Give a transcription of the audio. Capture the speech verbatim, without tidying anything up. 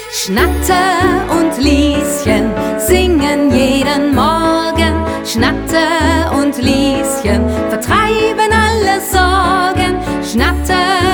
Schnatter und Lieschen singen jeden Morgen. Schnatter und Lieschen vertreiben alle Sorgen. Schnatter